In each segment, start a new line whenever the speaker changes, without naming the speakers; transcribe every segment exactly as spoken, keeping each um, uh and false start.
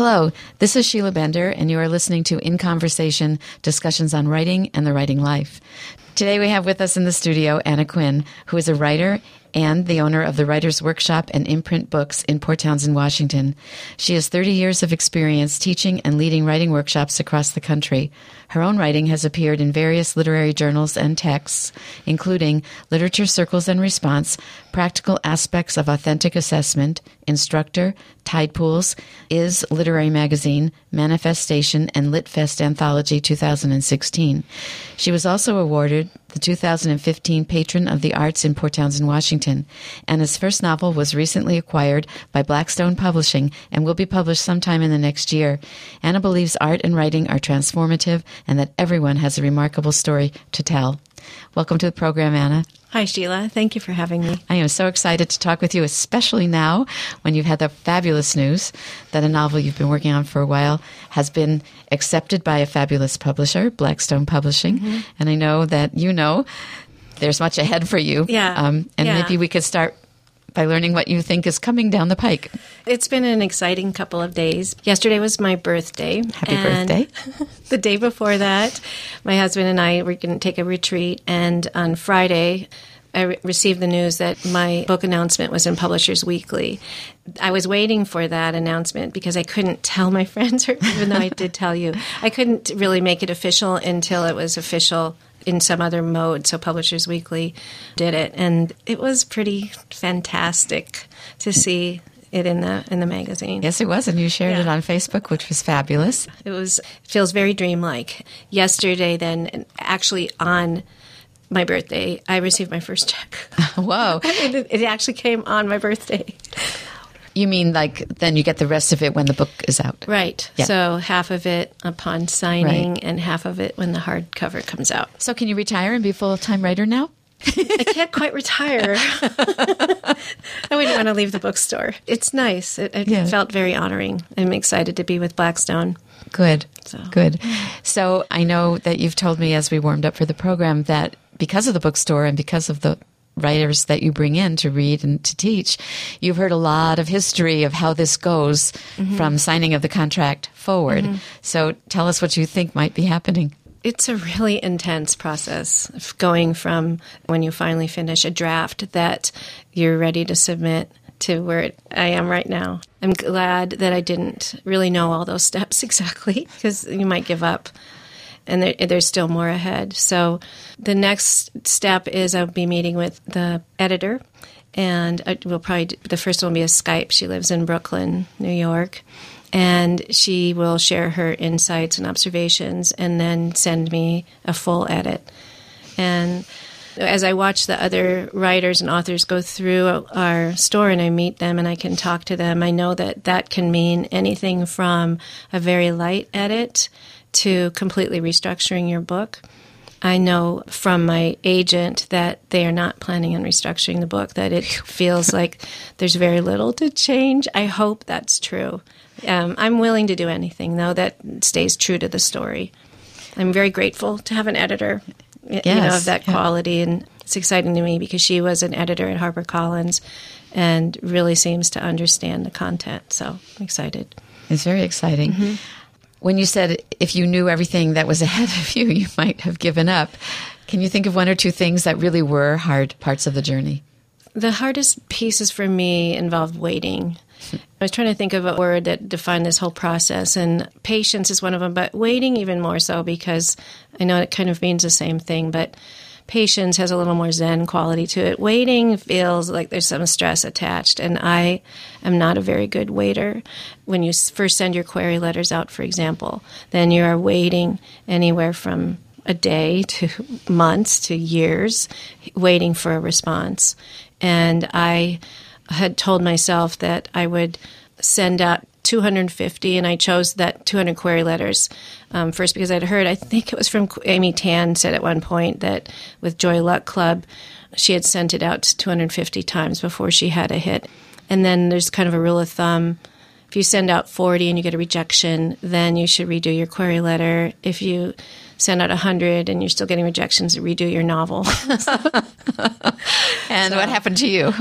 Hello, this is Sheila Bender, and you are listening to In Conversation, discussions on writing and the writing life. Today we have with us in the studio Anna Quinn, who is a writer and the owner of the Writers Workshop and Imprint Books in Port Townsend, Washington. She has thirty years of experience teaching and leading writing workshops across the country. Her own writing has appeared in various literary journals and texts, including Literature Circles and Response, Practical Aspects of Authentic Assessment, Instructor, Tide Pools, Is Literary Magazine, Manifestation, and LitFest Anthology two thousand sixteen. She was also awarded the two thousand fifteen Patron of the Arts in Port Townsend, Washington. Anna's first novel was recently acquired by Blackstone Publishing and will be published sometime in the next year. Anna believes art and writing are transformative and that everyone has a remarkable story to tell. Welcome to the program, Anna.
Hi, Sheila. Thank you for having me.
I am so excited to talk with you, especially now when you've had the fabulous news that a novel you've been working on for a while has been accepted by a fabulous publisher, Blackstone Publishing. Mm-hmm. And I know that you know there's much ahead for you.
Yeah.
Um, and
yeah.
maybe we could start by learning what you think is coming down the pike.
It's been an exciting couple of days. Yesterday was my birthday.
Happy
and
birthday.
The day before that, my husband and I were going to take a retreat. And on Friday, I re- received the news that my book announcement was in Publishers Weekly. I was waiting for that announcement because I couldn't tell my friends, or even though I did tell you. I couldn't really make it official until it was official in some other mode, so Publishers Weekly did it. And it was pretty fantastic to see it in the in the magazine.
Yes, it was, and you shared
Yeah.
it on Facebook, which was fabulous.
It was it feels very dreamlike. Yesterday, then, actually on my birthday, I received my first check.
Whoa.
it, it actually came on my birthday.
You mean like then you get the rest of it when the book is out?
Right.
Yeah.
So half of it upon signing
Right.
and half of it when the hardcover comes out.
So can you retire and be a full-time writer now?
I can't quite retire. I wouldn't want to leave the bookstore. It's nice. It, it
Yeah.
felt very honoring. I'm excited to be with Blackstone.
Good,
So.
good. So I know that you've told me as we warmed up for the program that because of the bookstore and because of the writers that you bring in to read and to teach, you've heard a lot of history of how this goes mm-hmm. from signing of the contract forward. Mm-hmm. So tell us what you think might be happening.
It's a really intense process of going from when you finally finish a draft that you're ready to submit to where it, I am right now. I'm glad that I didn't really know all those steps exactly because you might give up. And there, there's still more ahead. So the next step is I'll be meeting with the editor, and we'll probably do, the first one will be a Skype. She lives in Brooklyn, New York, and she will share her insights and observations and then send me a full edit. And as I watch the other writers and authors go through our store and I meet them and I can talk to them, I know that that can mean anything from a very light edit to completely restructuring your book. I know from my agent that they are not planning on restructuring the book, that it feels like there's very little to change. I hope that's true. Um, I'm willing to do anything, though, that stays true to the story. I'm very grateful to have an editor yes, you know, of that yeah. quality, and it's exciting to me because she was an editor at HarperCollins and really seems to understand the content, so I'm excited.
It's very exciting. Mm-hmm. When you said if you knew everything that was ahead of you, you might have given up. Can you think of one or two things that really were hard parts of the journey?
The hardest pieces for me involved waiting. I was trying to think of a word that defined this whole process, and patience is one of them, but waiting even more so because I know it kind of means the same thing, but patience has a little more Zen quality to it. Waiting feels like there's some stress attached, and I am not a very good waiter. When you first send your query letters out, for example, then you are waiting anywhere from a day to months to years, waiting for a response. And I had told myself that I would send out two hundred fifty, and I chose that two hundred query letters um, first because I'd heard, I think it was from Amy Tan said at one point that with Joy Luck Club, she had sent it out two hundred fifty times before she had a hit. And then there's kind of a rule of thumb. If you send out forty and you get a rejection, then you should redo your query letter. If you send out one hundred and you're still getting rejections, redo your novel.
And
so,
what happened to you?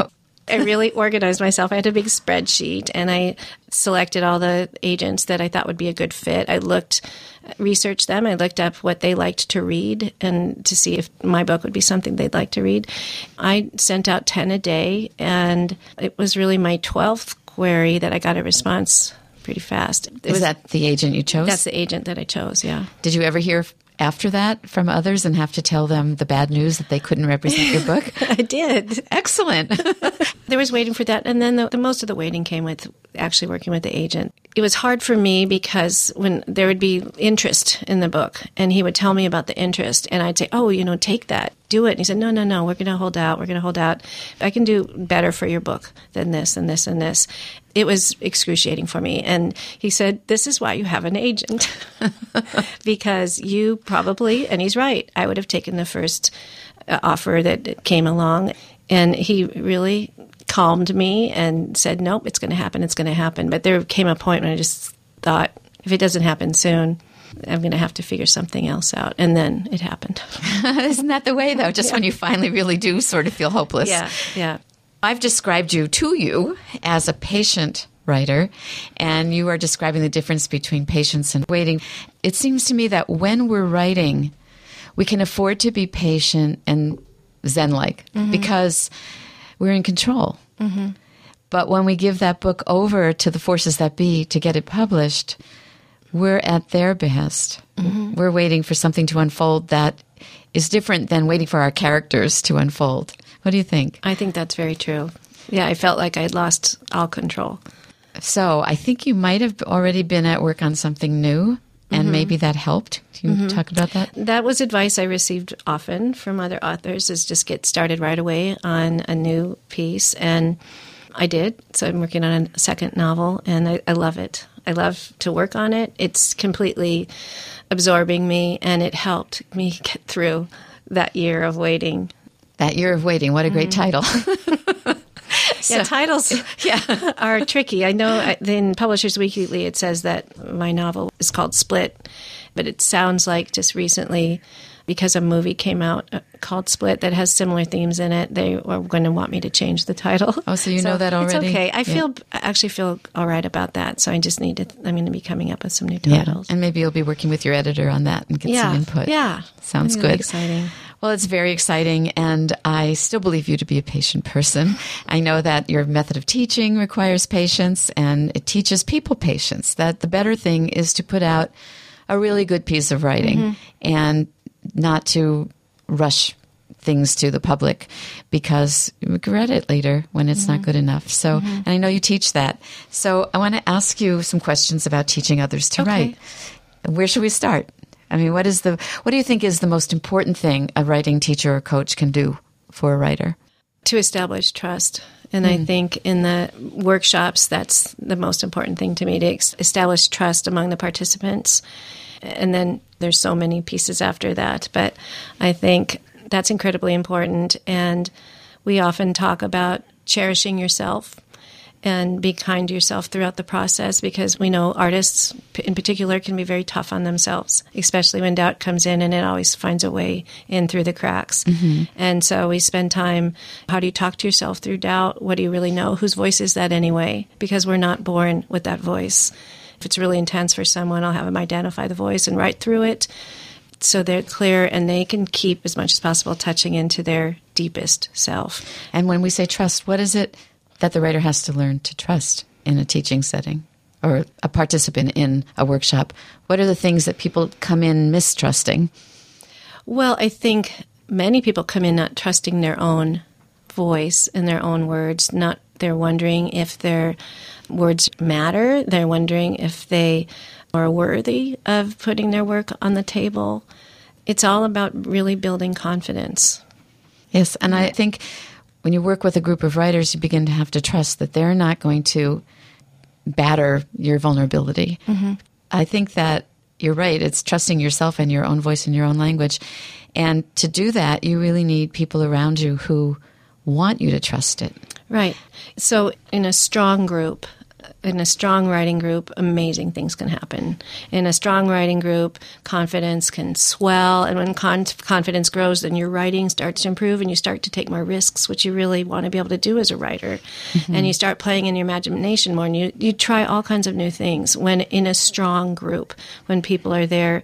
I really organized myself. I had a big spreadsheet, and I selected all the agents that I thought would be a good fit. I looked, researched them. I looked up what they liked to read and to see if my book would be something they'd like to read. I sent out ten a day, and it was really my twelfth query that I got a response pretty fast. It
Is
was,
that the agent you chose?
That's the agent that I chose, yeah.
Did you ever hear after that from others and have to tell them the bad news that they couldn't represent your book?
I did.
Excellent.
There was waiting for that. And then the, the most of the waiting came with actually working with the agent. It was hard for me because when there would be interest in the book and he would tell me about the interest and I'd say, oh, you know, take that, do it. And he said, no, no, no, we're going to hold out. We're going to hold out. I can do better for your book than this and this and this. It was excruciating for me. And he said, this is why you have an agent. Because you probably, and he's right, I would have taken the first uh, offer that came along. And he really calmed me and said, nope, it's going to happen, it's going to happen. But there came a point when I just thought, if it doesn't happen soon, I'm going to have to figure something else out. And then it happened.
Isn't that the way, though? Just yeah. when you finally really do sort of feel hopeless.
Yeah, yeah.
I've described you to you as a patient writer, and you are describing the difference between patience and waiting. It seems to me that when we're writing, we can afford to be patient and Zen-like mm-hmm. because we're in control. Mm-hmm. But when we give that book over to the forces that be to get it published, we're at their behest. Mm-hmm. We're waiting for something to unfold that is different than waiting for our characters to unfold. What do you think?
I think that's very true. Yeah, I felt like I'd lost all control.
So I think you might have already been at work on something new, and mm-hmm. maybe that helped. Can you mm-hmm. talk about that? That
was advice I received often from other authors, is just get started right away on a new piece. And I did. So I'm working on a second novel, and I, I love it. I love to work on it. It's completely absorbing me, and it helped me get through that year of waiting.
That year of waiting. What a great mm-hmm. title.
So, yeah, titles yeah. are tricky. I know in Publishers Weekly it says that my novel is called Split, but it sounds like just recently, because a movie came out called Split that has similar themes in it, they were going to want me to change the title.
Oh, so you so know that already?
It's okay. I yeah. feel I actually feel all right about that, so I just need to, I'm going to be coming up with some new titles.
Yeah. And maybe you'll be working with your editor on that and get
yeah.
some input.
Yeah.
Sounds
really
good.
Exciting.
Well, it's very exciting, and I still believe you to be a patient person. I know that your method of teaching requires patience, and it teaches people patience, that the better thing is to put out a really good piece of writing mm-hmm. and not to rush things to the public because you regret it later when it's mm-hmm. not good enough. So, mm-hmm. and I know you teach that. So I want to ask you some questions about teaching others to
okay.
write. Where should we start? I mean, what is the what do you think is the most important thing a writing teacher or coach can do for a writer?
To establish trust. And mm. I think in the workshops, that's the most important thing to me, to ex- establish trust among the participants. And then there's so many pieces after that. But I think that's incredibly important. And we often talk about cherishing yourself and be kind to yourself throughout the process, because we know artists in particular can be very tough on themselves, especially when doubt comes in, and it always finds a way in through the cracks. Mm-hmm. And so we spend time, how do you talk to yourself through doubt? What do you really know? Whose voice is that anyway? Because we're not born with that voice. If it's really intense for someone, I'll have them identify the voice and write through it so they're clear and they can keep as much as possible touching into their deepest self.
And when we say trust, what is it that the writer has to learn to trust in a teaching setting or a participant in a workshop? What are the things that people come in mistrusting?
Well, I think many people come in not trusting their own voice and their own words. Not they're wondering if their words matter. They're wondering if they are worthy of putting their work on the table. It's all about really building confidence.
Yes, and I think when you work with a group of writers, you begin to have to trust that they're not going to batter your vulnerability. Mm-hmm. I think that you're right. It's trusting yourself and your own voice and your own language. And to do that, you really need people around you who want you to trust it.
Right. So in a strong group, in a strong writing group, amazing things can happen. In a strong writing group, confidence can swell. And when con- confidence grows, then your writing starts to improve and you start to take more risks, which you really want to be able to do as a writer. Mm-hmm. And you start playing in your imagination more, and you, you try all kinds of new things when in a strong group, when people are there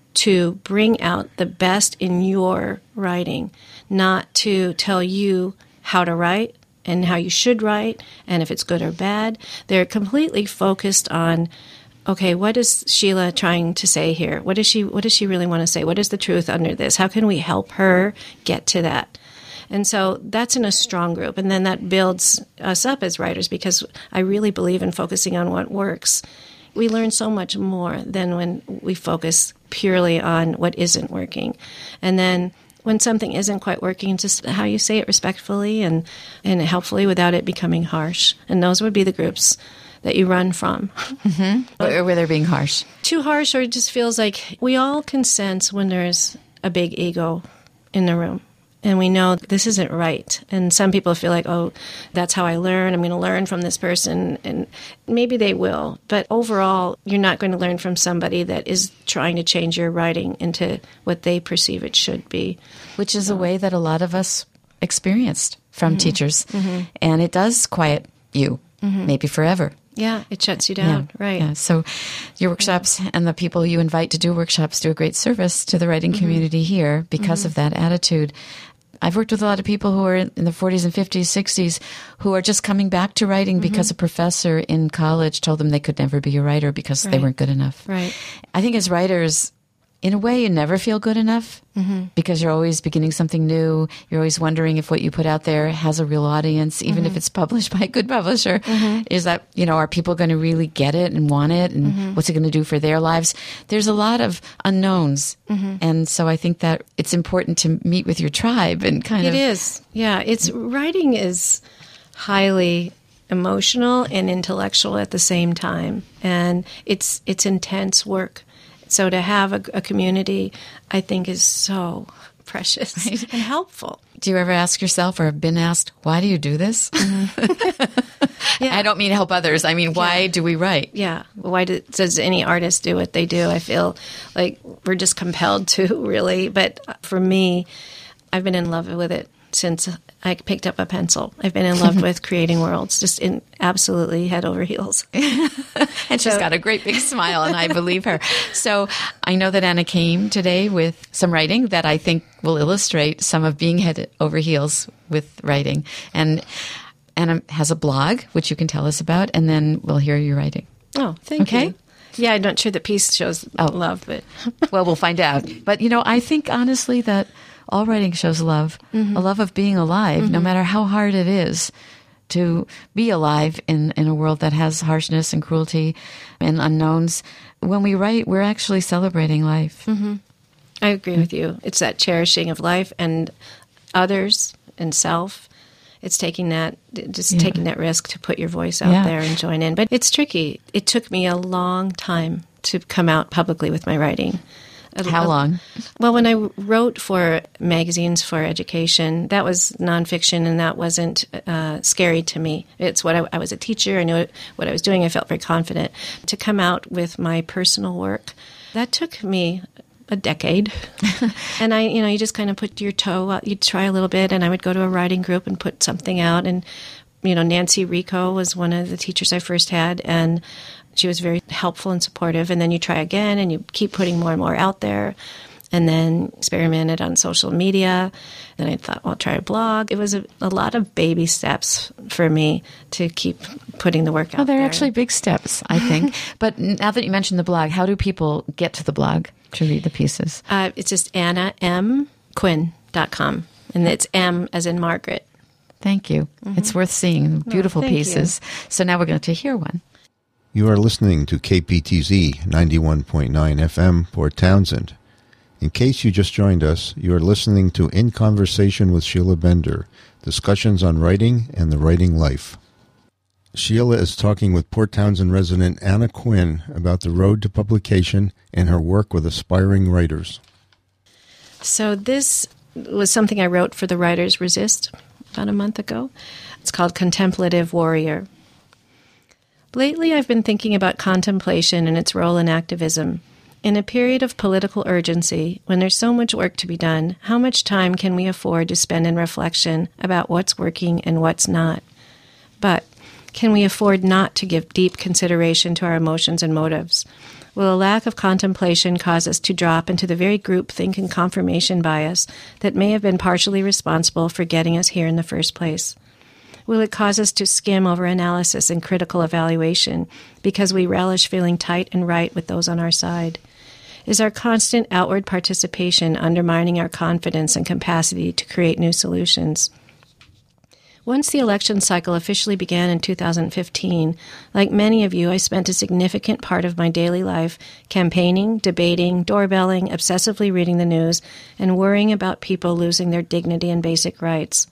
to bring out the best in your writing, not to tell you how to write and how you should write, and if it's good or bad. They're completely focused on, okay, what is Sheila trying to say here? What does she what does she really want to say? What is the truth under this? How can we help her get to that? And so that's in a strong group. And then that builds us up as writers, because I really believe in focusing on what works. We learn so much more than when we focus purely on what isn't working. And then when something isn't quite working, just how you say it respectfully and, and helpfully without it becoming harsh. And those would be the groups that you run from.
Mm-hmm. Or where they're being harsh.
Too harsh, or it just feels like we all can sense when there's a big ego in the room. And we know this isn't right. And some people feel like, oh, that's how I learn. I'm going to learn from this person. And maybe they will. But overall, you're not going to learn from somebody that is trying to change your writing into what they perceive it should be.
Which is so. a way that a lot of us experienced from mm-hmm. teachers. Mm-hmm. And it does quiet you, mm-hmm. maybe forever.
Yeah, it shuts you down,
yeah,
right.
Yeah. So your workshops yeah. and the people you invite to do workshops do a great service to the writing mm-hmm. community here because mm-hmm. of that attitude. I've worked with a lot of people who are in the forties and fifties, sixties, who are just coming back to writing mm-hmm. because a professor in college told them they could never be a writer because right. they weren't good enough.
Right.
I think as writers, in a way, you never feel good enough mm-hmm. because you're always beginning something new. You're always wondering if what you put out there has a real audience, even mm-hmm. if it's published by a good publisher. Mm-hmm. Is that, you know, are people going to really get it and want it? And mm-hmm. what's it going to do for their lives? There's a lot of unknowns. Mm-hmm. And so I think that it's important to meet with your tribe and kind
it
of...
It is. Yeah. It's writing is highly emotional and intellectual at the same time. And it's it's intense work. So to have a, a community, I think, is so precious right. and helpful.
Do you ever ask yourself, or have been asked, why do you do this? Mm-hmm. yeah. I don't mean help others. I mean, why yeah. do we write?
Yeah. Why do, does any artist do what they do? I feel like we're just compelled to, really. But for me, I've been in love with it since I picked up a pencil. I've been in love with creating worlds, just in absolutely head over heels.
And she's so, got a great big smile, and I believe her. So I know that Anna came today with some writing that I think will illustrate some of being head over heels with writing. And Anna has a blog, which you can tell us about, and then we'll hear your writing.
Oh, thank
okay?
you. Yeah, I'm not sure the piece shows oh. love, but...
Well, we'll find out. But, you know, I think, honestly, that all writing shows love, mm-hmm. a love of being alive, mm-hmm. no matter how hard it is to be alive in, in a world that has harshness and cruelty and unknowns. When we write, we're actually celebrating life.
Mm-hmm. I agree with you. It's that cherishing of life and others and self. It's taking that, just yeah. taking that risk to put your voice out yeah. there and join in. But it's tricky. It took me a long time to come out publicly with my writing.
How long?
Well, when I wrote for magazines for education, that was nonfiction, and that wasn't uh, scary to me. It's what I, I was a teacher. I knew what I was doing. I felt very confident. To come out with my personal work, that took me a decade. And I, you know, you just kind of put your toe out. You'd try a little bit, and I would go to a writing group and put something out. And, you know, Nancy Rico was one of the teachers I first had, and she was very helpful and supportive. And then you try again, and you keep putting more and more out there. And then experimented on social media. Then I thought, well, I'll try a blog. It was a, a lot of baby steps for me to keep putting the work out
well, they're
there.
actually big steps, I think. But now that you mentioned the blog, how do people get to the blog to read the pieces?
Uh, it's just anna m quinn dot com. And it's M as in Margaret.
Thank you. Mm-hmm. It's worth seeing. Beautiful
oh,
pieces.
You.
So now we're going to hear one.
You are listening to K P T Z ninety-one point nine F M, Port Townsend. In case you just joined us, you are listening to In Conversation with Sheila Bender, discussions on writing and the writing life. Sheila is talking with Port Townsend resident Anna Quinn about the road to publication and her work with aspiring writers.
So this was something I wrote for the Writers Resist about a month ago. It's called Contemplative Warrior. Lately, I've been thinking about contemplation and its role in activism. In a period of political urgency, when there's so much work to be done, how much time can we afford to spend in reflection about what's working and what's not? But can we afford not to give deep consideration to our emotions and motives? Will a lack of contemplation cause us to drop into the very groupthink and confirmation bias that may have been partially responsible for getting us here in the first place? Will it cause us to skim over analysis and critical evaluation because we relish feeling tight and right with those on our side? Is our constant outward participation undermining our confidence and capacity to create new solutions? Once the election cycle officially began in two thousand fifteen, like many of you, I spent a significant part of my daily life campaigning, debating, doorbelling, obsessively reading the news, and worrying about people losing their dignity and basic rights.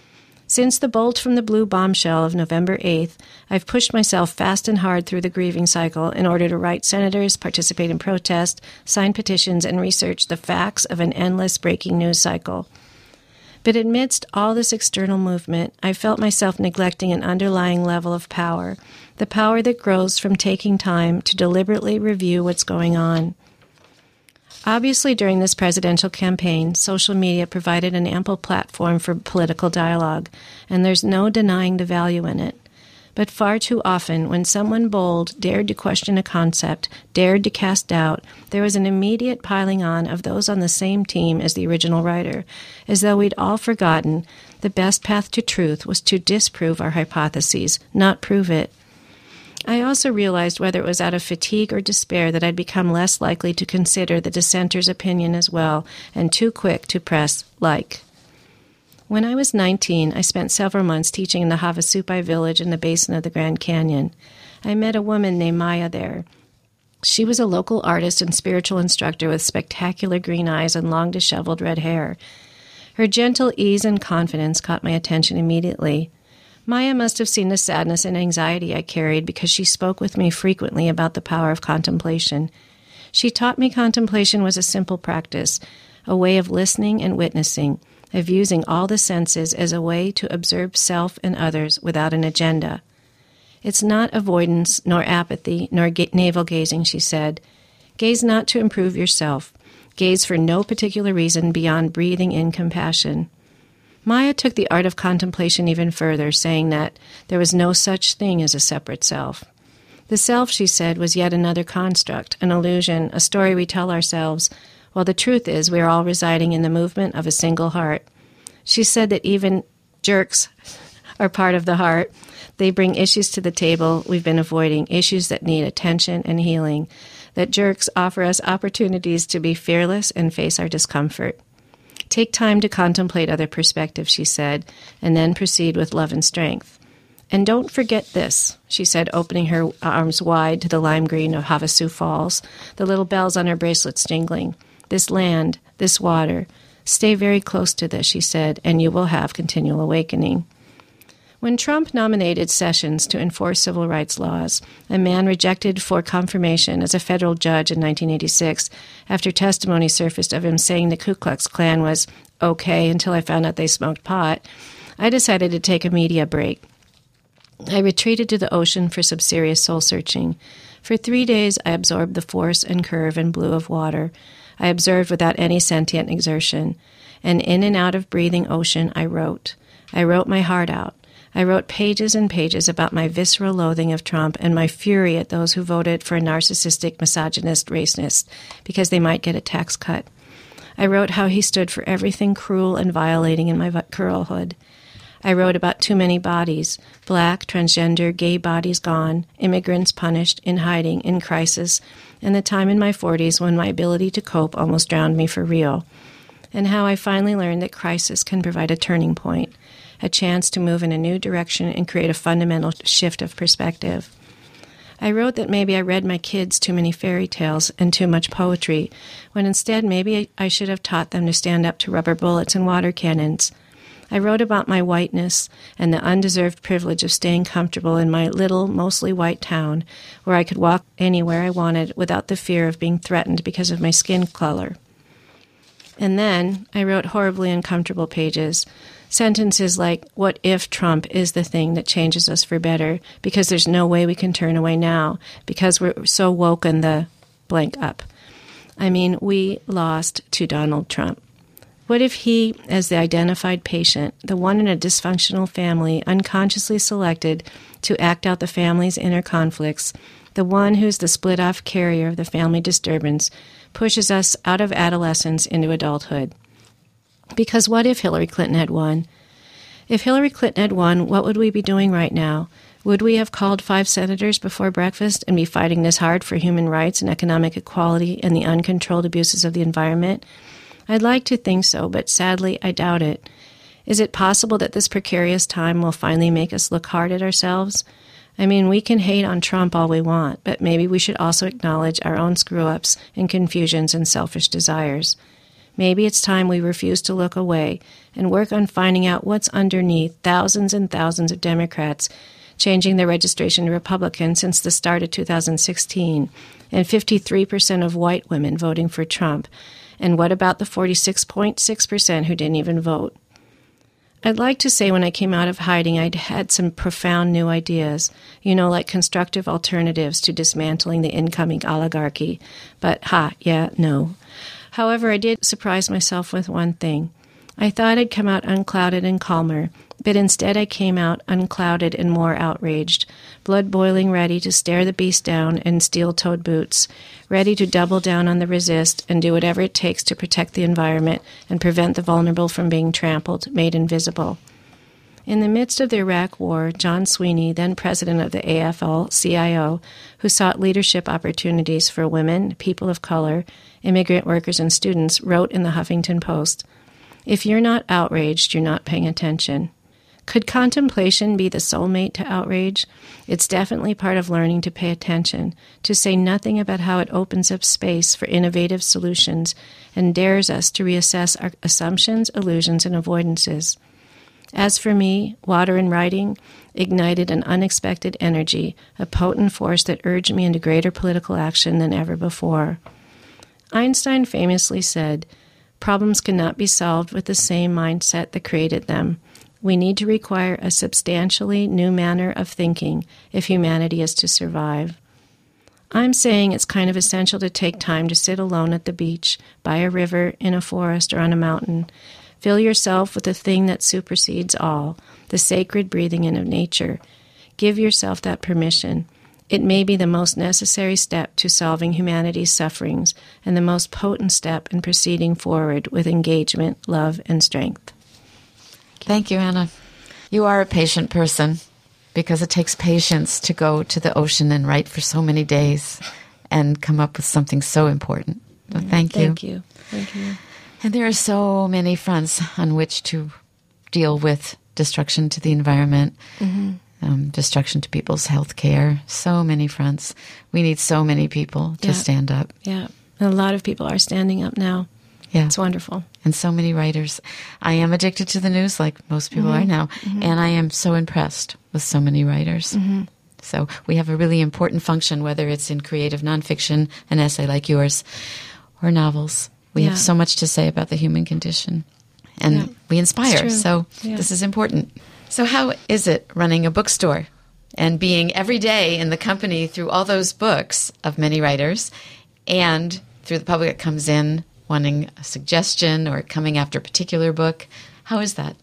Since the bolt from the blue bombshell of November eighth, I've pushed myself fast and hard through the grieving cycle in order to write senators, participate in protest, sign petitions, and research the facts of an endless breaking news cycle. But amidst all this external movement, I felt myself neglecting an underlying level of power, the power that grows from taking time to deliberately review what's going on. Obviously, during this presidential campaign, social media provided an ample platform for political dialogue, and there's no denying the value in it. But far too often, when someone bold dared to question a concept, dared to cast doubt, there was an immediate piling on of those on the same team as the original writer, as though we'd all forgotten the best path to truth was to disprove our hypotheses, not prove it. I also realized, whether it was out of fatigue or despair, that I'd become less likely to consider the dissenter's opinion as well, and too quick to press like. When I was nineteen, I spent several months teaching in the Havasupai village in the basin of the Grand Canyon. I met a woman named Maya there. She was a local artist and spiritual instructor with spectacular green eyes and long disheveled red hair. Her gentle ease and confidence caught my attention immediately. Maya must have seen the sadness and anxiety I carried, because she spoke with me frequently about the power of contemplation. She taught me contemplation was a simple practice, a way of listening and witnessing, of using all the senses as a way to observe self and others without an agenda. It's not avoidance, nor apathy, nor ga- navel-gazing, she said. Gaze not to improve yourself. Gaze for no particular reason beyond breathing in compassion. Maya took the art of contemplation even further, saying that there was no such thing as a separate self. The self, she said, was yet another construct, an illusion, a story we tell ourselves, while the truth is we are all residing in the movement of a single heart. She said that even jerks are part of the heart. They bring issues to the table we've been avoiding, issues that need attention and healing, that jerks offer us opportunities to be fearless and face our discomfort. Take time to contemplate other perspectives, she said, and then proceed with love and strength. And don't forget this, she said, opening her arms wide to the lime green of Havasu Falls, the little bells on her bracelets jingling. This land, this water, stay very close to this, she said, and you will have continual awakening. When Trump nominated Sessions to enforce civil rights laws, a man rejected for confirmation as a federal judge in nineteen eighty-six after testimony surfaced of him saying the Ku Klux Klan was okay until I found out they smoked pot, I decided to take a media break. I retreated to the ocean for some serious soul-searching. For three days I absorbed the force and curve and blue of water. I observed without any sentient exertion. And in and out of breathing ocean I wrote. I wrote my heart out. I wrote pages and pages about my visceral loathing of Trump and my fury at those who voted for a narcissistic, misogynist racist because they might get a tax cut. I wrote how he stood for everything cruel and violating in my girlhood. I wrote about too many bodies, black, transgender, gay bodies gone, immigrants punished, in hiding, in crisis, and the time in my forties when my ability to cope almost drowned me for real, and how I finally learned that crisis can provide a turning point, a chance to move in a new direction and create a fundamental shift of perspective. I wrote that maybe I read my kids too many fairy tales and too much poetry, when instead maybe I should have taught them to stand up to rubber bullets and water cannons. I wrote about my whiteness and the undeserved privilege of staying comfortable in my little, mostly white town, where I could walk anywhere I wanted without the fear of being threatened because of my skin color. And then I wrote horribly uncomfortable pages, sentences like, what if Trump is the thing that changes us for better? Because there's no way we can turn away now because we're so woke in the blank up. I mean, we lost to Donald Trump. What if he, as the identified patient, the one in a dysfunctional family unconsciously selected to act out the family's inner conflicts, the one who's the split-off carrier of the family disturbance, pushes us out of adolescence into adulthood? Because what if Hillary Clinton had won? If Hillary Clinton had won, what would we be doing right now? Would we have called five senators before breakfast and be fighting this hard for human rights and economic equality and the uncontrolled abuses of the environment? I'd like to think so, but sadly, I doubt it. Is it possible that this precarious time will finally make us look hard at ourselves? I mean, we can hate on Trump all we want, but maybe we should also acknowledge our own screw-ups and confusions and selfish desires. Maybe it's time we refuse to look away and work on finding out what's underneath thousands and thousands of Democrats changing their registration to Republican since the start of two thousand sixteen, and fifty-three percent of white women voting for Trump. And what about the forty-six point six percent who didn't even vote? I'd like to say when I came out of hiding, I'd had some profound new ideas, you know, like constructive alternatives to dismantling the incoming oligarchy. But, ha, yeah, no. However, I did surprise myself with one thing. I thought I'd come out unclouded and calmer, but instead I came out unclouded and more outraged, blood-boiling, ready to stare the beast down in steel-toed boots, ready to double down on the resist and do whatever it takes to protect the environment and prevent the vulnerable from being trampled, made invisible. In the midst of the Iraq War, John Sweeney, then president of the A F L C I O, who sought leadership opportunities for women, people of color, immigrant workers, and students, wrote in the Huffington Post, "If you're not outraged, you're not paying attention." Could contemplation be the soulmate to outrage? It's definitely part of learning to pay attention, to say nothing about how it opens up space for innovative solutions and dares us to reassess our assumptions, illusions, and avoidances. As for me, water and writing ignited an unexpected energy, a potent force that urged me into greater political action than ever before. Einstein famously said, "Problems cannot be solved with the same mindset that created them. We need to require a substantially new manner of thinking if humanity is to survive." I'm saying it's kind of essential to take time to sit alone at the beach, by a river, in a forest, or on a mountain. Fill yourself with the thing that supersedes all, the sacred breathing in of nature. Give yourself that permission. It may be the most necessary step to solving humanity's sufferings and the most potent step in proceeding forward with engagement, love, and strength.
Thank you, Anna. You are a patient person because it takes patience to go to the ocean and write for so many days and come up with something so important. So thank you.
Thank you. Thank you.
And there are so many fronts on which to deal with destruction to the environment, mm-hmm. um, destruction to people's health care, so many fronts. We need so many people to
yeah.
stand up.
Yeah, and a lot of people are standing up now.
Yeah.
It's wonderful.
And so many writers. I am addicted to the news like most people mm-hmm. are now, mm-hmm. and I am so impressed with so many writers. Mm-hmm. So we have a really important function, whether it's in creative nonfiction, an essay like yours, or novels. We
yeah.
have so much to say about the human condition, and
yeah.
we inspire. So
yeah.
this is important. So how is it running a bookstore and being every day in the company through all those books of many writers and through the public that comes in wanting a suggestion or coming after a particular book? How is that?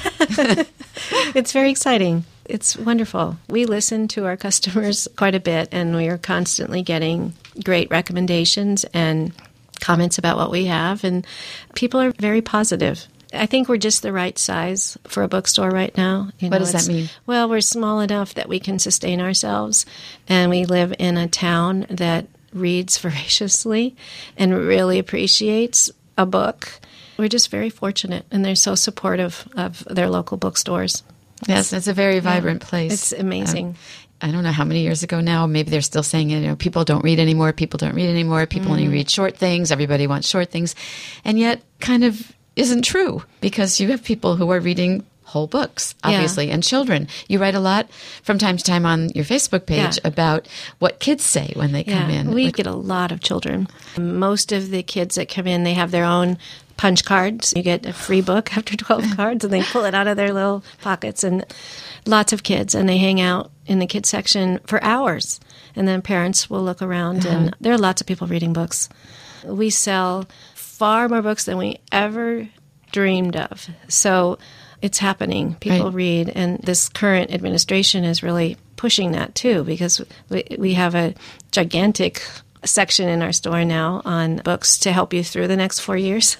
It's very exciting. It's wonderful. We listen to our customers quite a bit, and we are constantly getting great recommendations and comments about what we have, and people are very positive. I think we're just the right size for a bookstore right now. You know,
what does that mean?
Well, we're small enough that we can sustain ourselves, and we live in a town that reads voraciously and really appreciates a book. We're just very fortunate, and they're so supportive of their local bookstores.
Yes, it's a very vibrant
yeah,
place.
It's amazing.
Um, I don't know how many years ago now, maybe they're still saying, you know, people don't read anymore, people don't read anymore, people mm. only read short things, everybody wants short things. And yet kind of isn't true, because you have people who are reading whole books, obviously, yeah. and children. You write a lot from time to time on your Facebook page yeah. about what kids say when they come
yeah.
in.
We
like,
get a lot of children. Most of the kids that come in, they have their own punch cards. You get a free book after twelve cards, and they pull it out of their little pockets. And lots of kids, and they hang out in the kids section for hours. And then parents will look around, uh-huh. and there are lots of people reading books. We sell far more books than we ever dreamed of. So it's happening. People right. read, and this current administration is really pushing that too, because we, we have a gigantic section in our store now on books to help you through the next four years.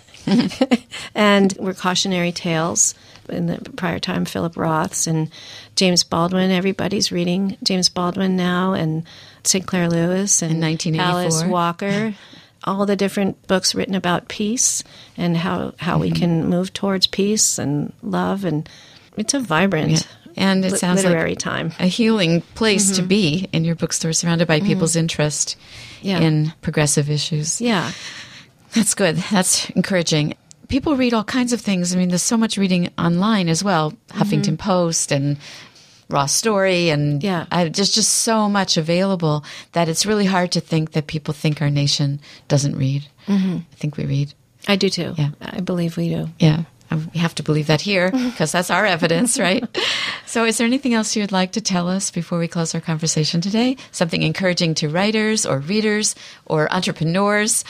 And we're cautionary tales. In the prior time, Philip Roth's and James Baldwin. Everybody's reading James Baldwin now, and Sinclair Lewis and Alice Walker. All the different books written about peace and how, how mm-hmm. we can move towards peace and love. And it's a vibrant
yeah. and it li- sounds
literary
like
time.
A healing place mm-hmm. to be in your bookstore, surrounded by mm-hmm. people's interest yeah. in progressive issues.
Yeah.
That's good. That's encouraging. People read all kinds of things. I mean, there's so much reading online as well. Huffington mm-hmm. Post and Raw Story, and
yeah.
I, there's just so much available that it's really hard to think that people think our nation doesn't read. Mm-hmm. I think we read.
I do too.
Yeah.
I believe we do.
Yeah. We have to believe that here because that's our evidence, right? So is there anything else you'd like to tell us before we close our conversation today? Something encouraging to writers or readers or entrepreneurs?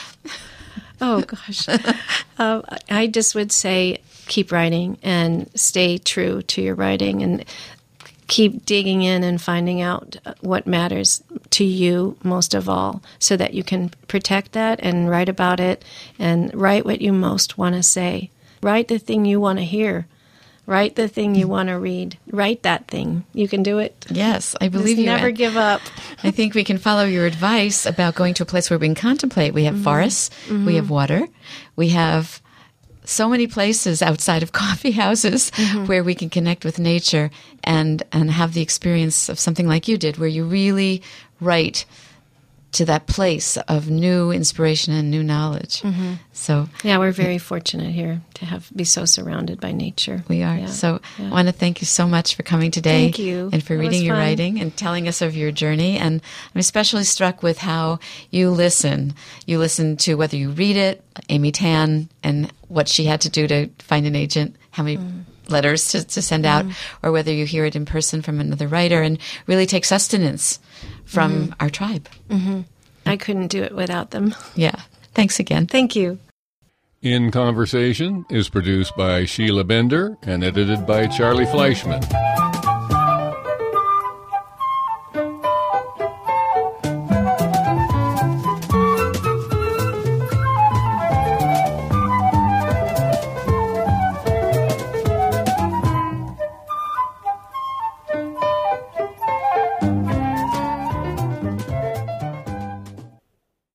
Oh, gosh. uh, I just would say keep writing and stay true to your writing and keep digging in and finding out what matters to you most of all so that you can protect that and write about it and write what you most want to say. Write the thing you want to hear. Write the thing you want to read. Write that thing. You can do it.
Yes, I believe
Just
you.
Never give up.
I think we can follow your advice about going to a place where we can contemplate. We have mm-hmm. forests. Mm-hmm. We have water. We have so many places outside of coffee houses mm-hmm. where we can connect with nature and, and have the experience of something like you did, where you really write to that place of new inspiration and new knowledge. Mm-hmm. So
yeah, we're very fortunate here to have be so surrounded by nature.
We are.
Yeah.
So
yeah.
I want to thank you so much for coming today.
Thank you.
And for
that
reading your
fun.
writing and telling us of your journey. And I'm especially struck with how you listen. You listen to whether you read it, Amy Tan, and what she had to do to find an agent, how many mm. letters to, to send out, mm. or whether you hear it in person from another writer, and really take sustenance from mm-hmm. our tribe.
Mm-hmm. I couldn't do it without them.
Yeah. Thanks again.
Thank you.
In Conversation is produced by Sheila Bender and edited by Charlie Fleischman.